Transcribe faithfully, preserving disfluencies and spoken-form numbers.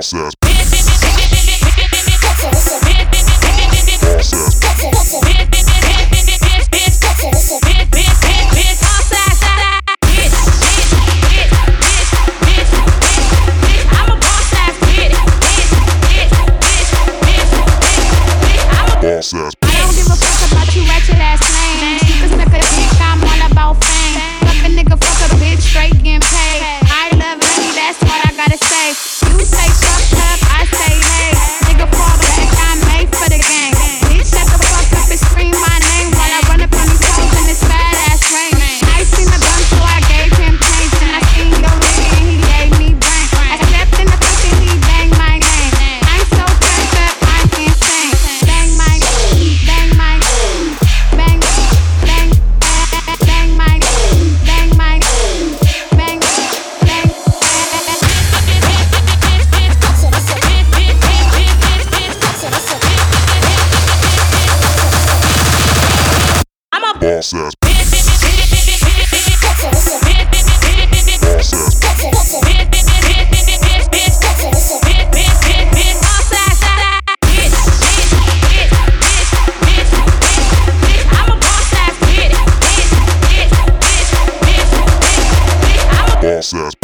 Boss ass. Boss ass. I don't give a fuck about you ratchet ass names. You can suck a dick, I'm all about fame. Fuck a nigga, fuck a bitch, straight getting paid. I love money, that's what I gotta say. You say fuck up, I say hey. Nigga fall back, I'm made for the game. Bitch, shut the fuck up and scream my name while I run up on these hoes in this bad ass rain. I seen the gun, so I gave him pain. And I seen your nigga and he gave me brain. I stepped in the fuck and he banged my name. I'm so turned up, I'm insane. Bang my name, bang my name, bang, bang, bang my name, bang my name, bang, bang. I'm a Boss ass. Boss ass.